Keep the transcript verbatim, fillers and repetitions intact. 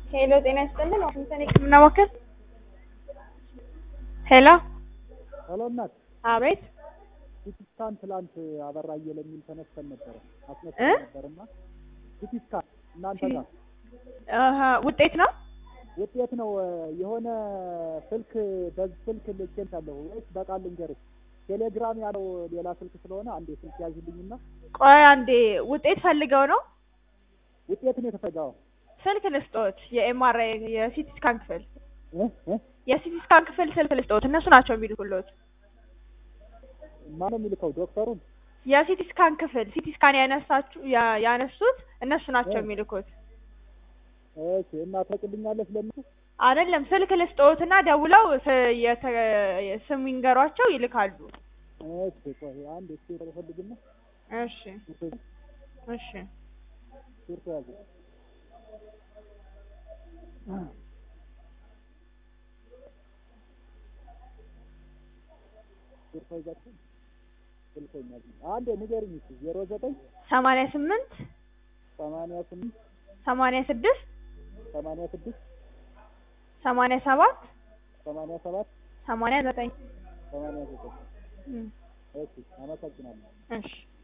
ሄሎ ጤና ይስጥልን ዋሽንግተን የህክምና ማዕከል ሄሎ ሄሎ እናት አቤት ሲቲ ስካን ትላንት አበራየ ለሚል ተነስተን ነበር እ አስነስተን ነበርና ሲቲ ስካን እናንተ ጋር አሃ ውጤት ነው ውጤት ነው የሆነ ስልክ በዚህ ስልክ ልኬልሻለሁ ወይስ በቃል ልንገርሽ ቴሌግራም ያለው ሌላ ስልክ ስለሆነ አንዴ ስልክ ያዥልኝና ቆይ አንዴ ውጤት ፈልገው ነው ውጤት ነው የተፈጋው ስልክ ልስጦት የኤምአርአይ የሲቲ ስካን ክፍል እ እ የሲቲ ስካን ክፍል ስልክ ልስጦት እነሱ ናቸው የሚልኩልዎት ማን ነው የሚልከው ዶክተሩን የሲቲ ስካን ክፍል ሲቲ ስካን ያነሳችሁ ያነሱት እነሱ ናቸው የሚልኩት እሺ እና ተቀልኛለሽ ለምን አይደለም ስልክ ልስጦትና ደውለው ስም ይንገሯቸው ይልካሉ እሺ ቆይ አንድ እሺ ተፈልግና እሺ እሺ ሹርታ ያዘ ሹርታ ይዛችሁ ስልከኛ አንዴ ንገሪኝ እሺ ዜሮ ዘጠኝ ሰማንያ ስምንት ሰማንያ ስምንት ሰማንያ ስድስት ሰማንያ ስድስት ሰማንያ ሰባት ሰማንያ ሰባት ሰማንያ ዘጠኝ ሰማንያ ዘጠኝ እሺ አመሰግናለሁ እሺ